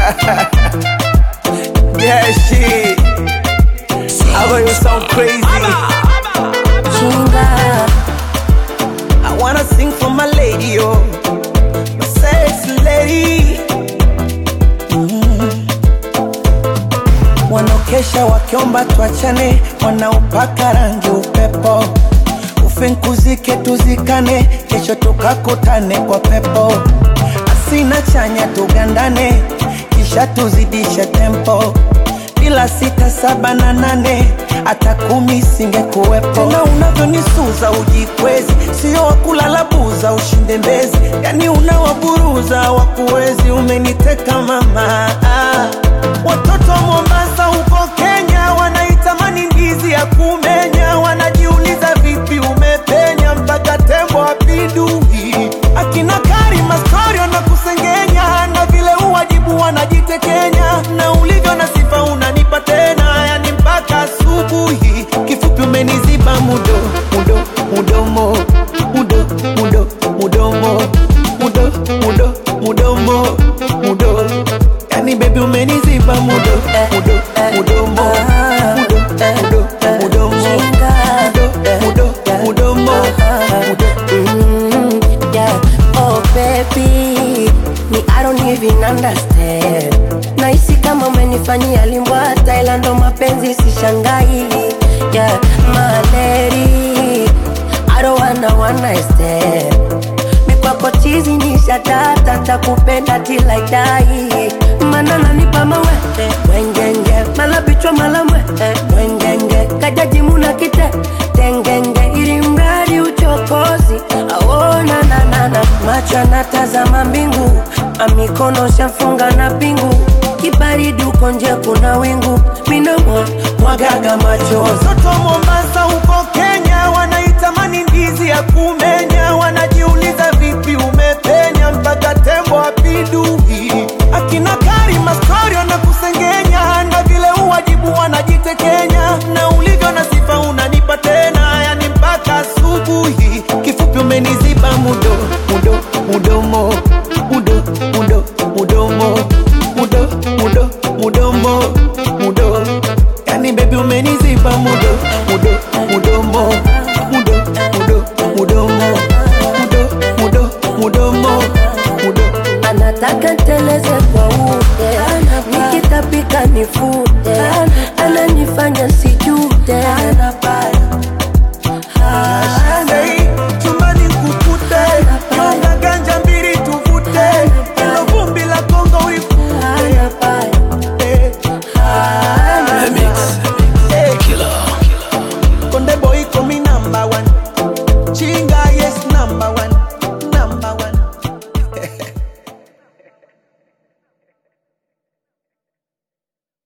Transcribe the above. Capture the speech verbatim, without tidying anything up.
Yeah, shit. I know you sound crazy. Chinga. I wanna sing for my lady, oh, my sexy lady. Mm. Wanokesha wakiomba tuachane, wanaupaka rangi upepo. Ufinkuzike tuzikane, kesho tukakutane kwa pepo. Asina chanya tugandane, kisha tuzidishe tempo. Bila sita saba na nane, hata kumi singekuwepo. Tena unavyonisuza ujikwezi, sio wakulala buza ushinde mbezi. Yani unawaburuza wakuwezi, umeniteka mama. Watoto wa Mombasa huko Kenya wanaitamani ndizi ya kumenya. Wanajiuliza vipi umepenya mpaka tembo apindui. Akina Karima story na kusengenya, na vile uwajibu wanajitekenya. Na ulivyo na sifa unanipa tena, yani mpaka asubuhi. Kifupi umeniziba mudo, mudo, mudomo. Mudo, mudo, mudomo. Mudo, mudo, mudomo. Mudo. Yani baby umeniziba mudo, mudo, mudomo. Mudo, mudo, mudomo. Mudo, mudo, mudomo. Mudo. Mm, yeah. Oh baby, me I don't even understand. Naisi kama umenifanyia limbwa Thailand, ndo mapenzi sishangai. Yeah, my lady, I don't wanna one night stand. Mikwako chizi nisha data, takupenda till I die. Mana nanipa mawe, wengenge, mala bichwa mala mwe, wengenge, kajaji muna kite, tengenge, ili mradi uchokozi. Aona na na na, macho anatazama mbingu, amikono shafunga na pingu. Kibaridi uko nje kuna wingu, minamwa mwagaga macho. Watoto Mombasa huko Kenya wanaitamani ndizi ya kumenya. Wanajiuliza